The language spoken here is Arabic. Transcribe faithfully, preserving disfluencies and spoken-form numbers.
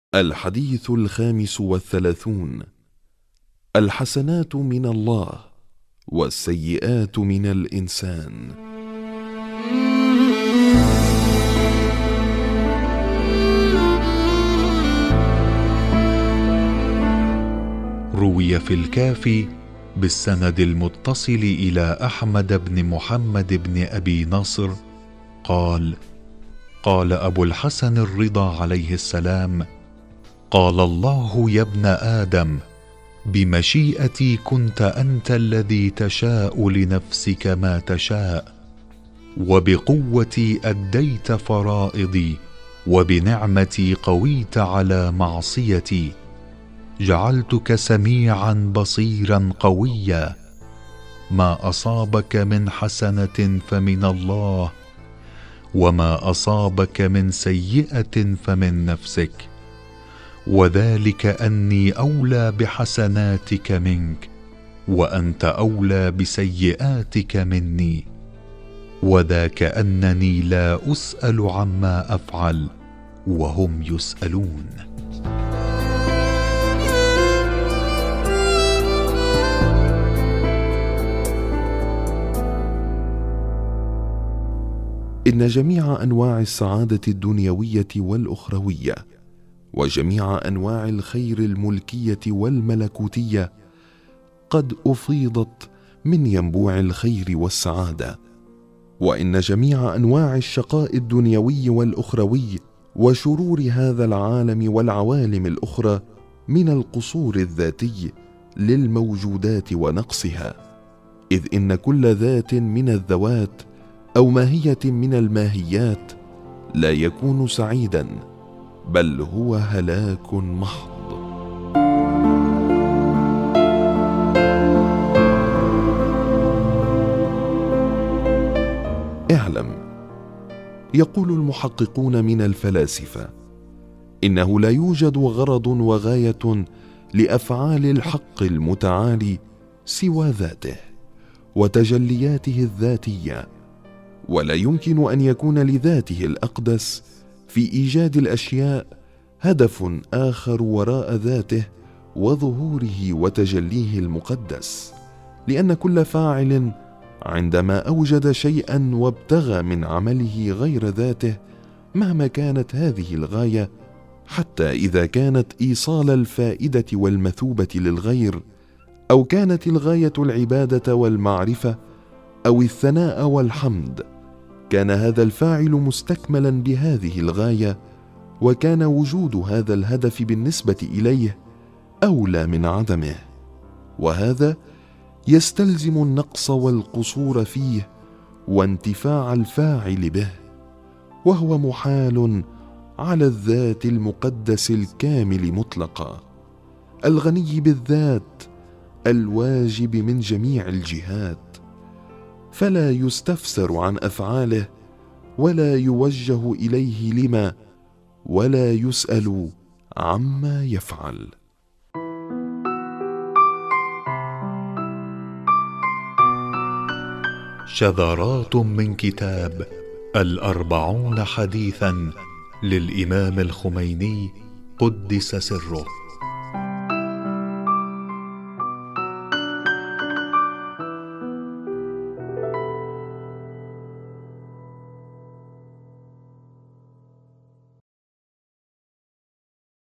الحديث الخامس والثلاثون: الحسنات من الله والسيئات من الإنسان. روي في الكافي بالسند المتصل إلى أحمد بن محمد بن أبي نصر قال: قال أبو الحسن الرضا عليه السلام: قال الله يا ابن آدم، بمشيئتي كنت أنت الذي تشاء لنفسك ما تشاء، وبقوتي أديت فرائضي، وبنعمتي قويت على معصيتي، جعلتك سميعا بصيرا قويا، ما أصابك من حسنة فمن الله، وما أصابك من سيئة فمن نفسك، وذلك أني أولى بحسناتك منك، وأنت أولى بسيئاتك مني، وذاك أنني لا أسأل عما أفعل وهم يسألون. إن جميع أنواع السعادة الدنيوية والأخروية، وجميع أنواع الخير الملكية والملكوتية قد أفيضت من ينبوع الخير والسعادة، وإن جميع أنواع الشقاء الدنيوي والأخروي وشرور هذا العالم والعوالم الأخرى من القصور الذاتي للموجودات ونقصها، إذ إن كل ذات من الذوات أو ماهية من الماهيات لا يكون سعيدا، بل هو هلاك محض. اعلم، يقول المحققون من الفلاسفة، إنه لا يوجد غرض وغاية لأفعال الحق المتعالي سوى ذاته وتجلياته الذاتية، ولا يمكن أن يكون لذاته الأقدس في إيجاد الأشياء هدف آخر وراء ذاته وظهوره وتجليه المقدس، لأن كل فاعل عندما أوجد شيئا وابتغى من عمله غير ذاته، مهما كانت هذه الغاية، حتى إذا كانت إيصال الفائدة والمثوبة للغير، أو كانت الغاية العبادة والمعرفة أو الثناء والحمد، كان هذا الفاعل مستكملا بهذه الغاية، وكان وجود هذا الهدف بالنسبة إليه أولى من عدمه، وهذا يستلزم النقص والقصور فيه وانتفاع الفاعل به، وهو محال على الذات المقدس الكامل مطلقا، الغني بالذات الواجب من جميع الجهات، فلا يستفسر عن أفعاله، ولا يوجه إليه لما، ولا يسأل عما يفعل. شذرات من كتاب الأربعون حديثا للإمام الخميني قدس سره.